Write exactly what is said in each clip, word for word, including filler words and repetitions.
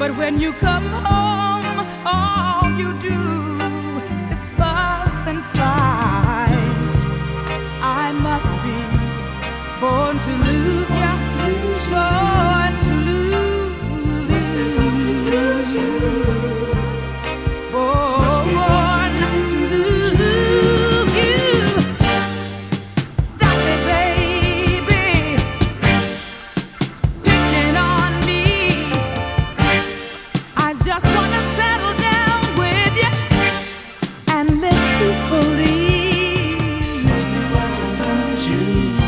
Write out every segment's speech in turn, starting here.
But when you come home, all you do is fuss and fight. I must be born to lose ya, born to lose you, born to lose you. Stop it, baby, picking on me. I just wanna settle down with you and live peacefully. Must be born to lose you.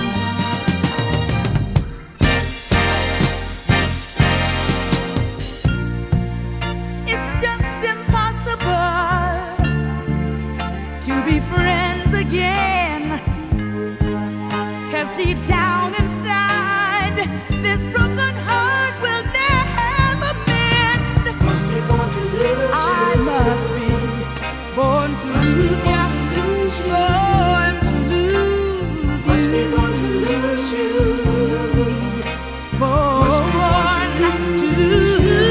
It's just impossible to be friends again. 'Cause deep down inside, this broken heart will never mend. Must be born to lose I you. must be born to Must be lose ya, born to lose you. born to lose Must be you, born to lose you. born Must be born to to lose you.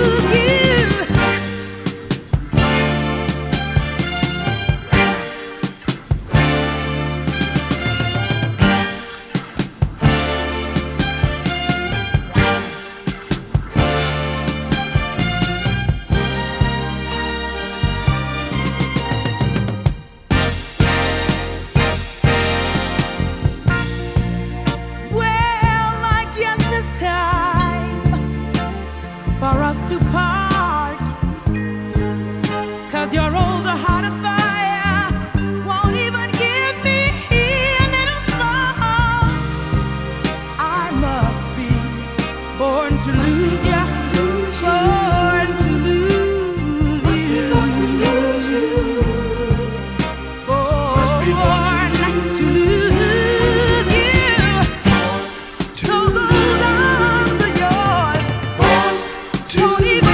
Well, I guess it's time for us to part. 'Cause your older heart of fire won't even give me a little spark. I must be born to lose ya, born to lose Must be born to lose you, you. Must be born born to lose you. To Those old arms of yours born to don't even